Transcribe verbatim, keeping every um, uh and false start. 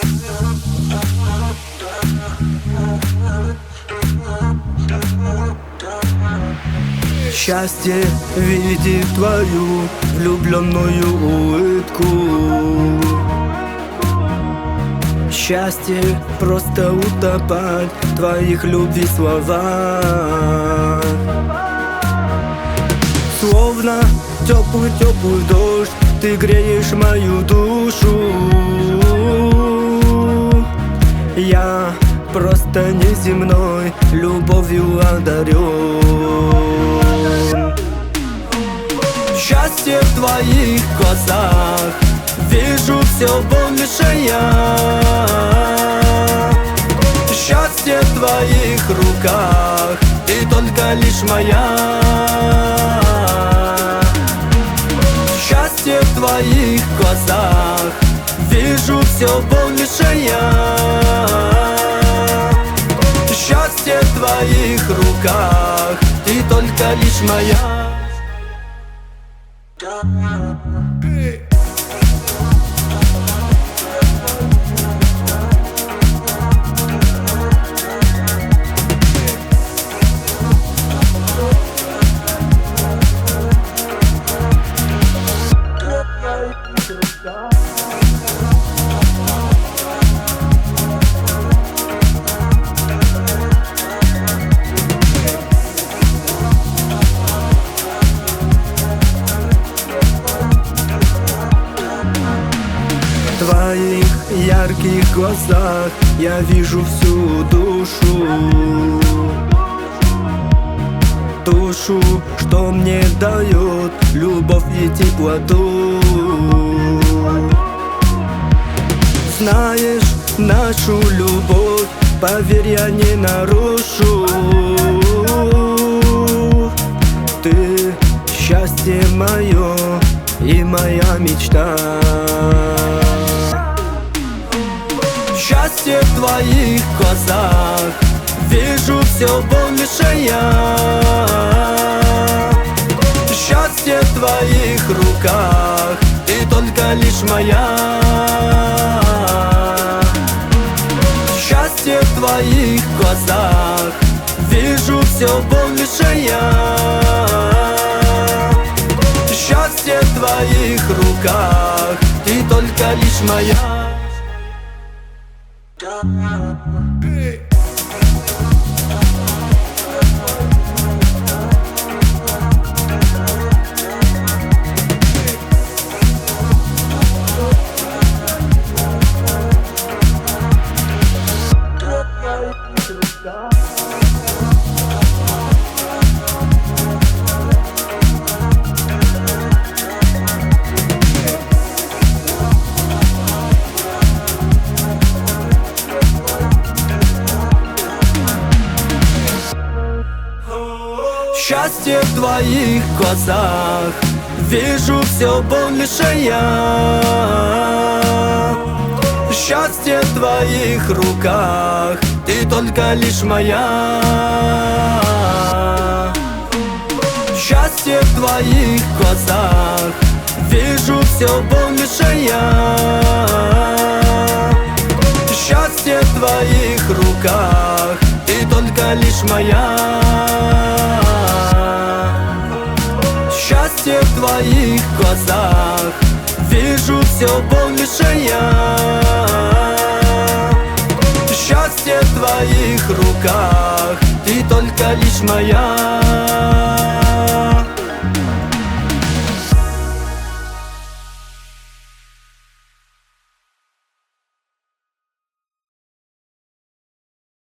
Счастье видит твою влюбленную улыбку. Счастье просто утопать в твоих любви словах. Словно теплый-теплый дождь, ты греешь мою душу. Я просто неземной любовью одарен. Счастье в твоих глазах вижу все больше я. Счастье в твоих руках, ты только лишь моя. Счастье в твоих глазах вижу все больше я. Счастье в твоих руках, ты только лишь моя. В твоих ярких глазах я вижу всю душу. Душу, что мне дает любовь и теплоту. Знаешь нашу любовь, поверь, я не нарушу. Ты счастье мое и моя мечта. Счастье в твоих глазах вижу все больше я. Счастье в твоих руках, ты только лишь моя. Счастье в твоих глазах вижу все больше я. Счастье в твоих руках, ты только лишь моя. Счастье в твоих глазах вижу все больше я. Счастье в твоих руках, ты только лишь моя. Счастье в твоих глазах вижу все больше я. Счастье в твоих руках, ты только лишь моя. Счастье в твоих глазах вижу все больше я. Счастье в твоих руках, ты только лишь моя.